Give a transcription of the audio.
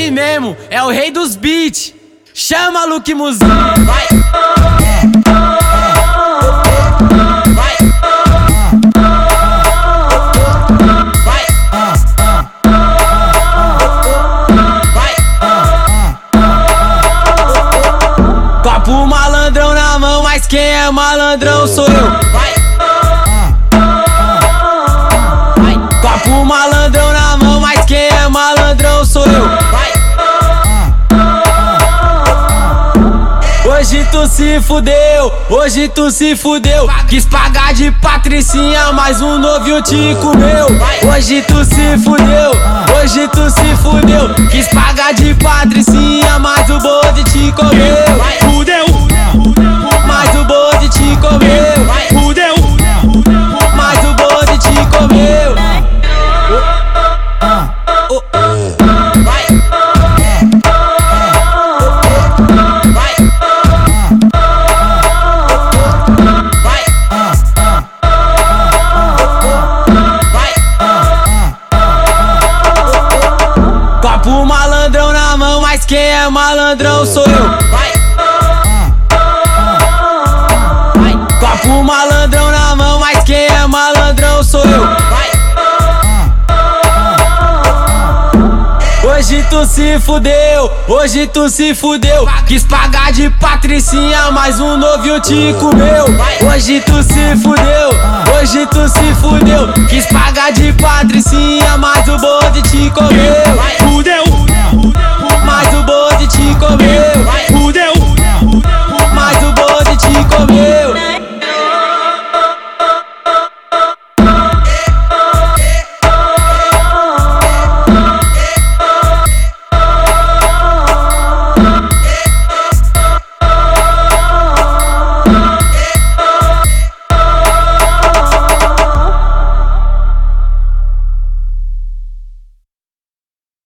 Ele mesmo, é o rei dos beats. Chama Luke Muzinho. Vai. Vai. Vai. Vai. Copo malandrão na mão, mas quem é malandrão sou eu. Vai. Copo malandrão na mão, mas quem é malandrão sou eu. Vai. Hoje tu se fudeu, hoje tu se fudeu. Quis pagar de patricinha, mas um novinho te comeu. Hoje tu se fudeu, hoje tu se fudeu. Quis pagar de patricinha, mas o bode te comeu. Fudeu, Mas o bode te comeu. fudeu, Mas o bode te comeu. Vai. Vai. Vai. Vai. Copo malandrão na mão, mas quem é malandrão sou eu. Vai. Copo malandrão na mão, mas quem é malandrão sou eu. Vai. Hoje tu se fudeu, hoje tu se fudeu. Quis pagar de patricinha, mas um novinho te comeu. Hoje tu se fudeu, hoje tu se fudeu. Quis pagar de patricinha, mas o bode te comeu. fudeu.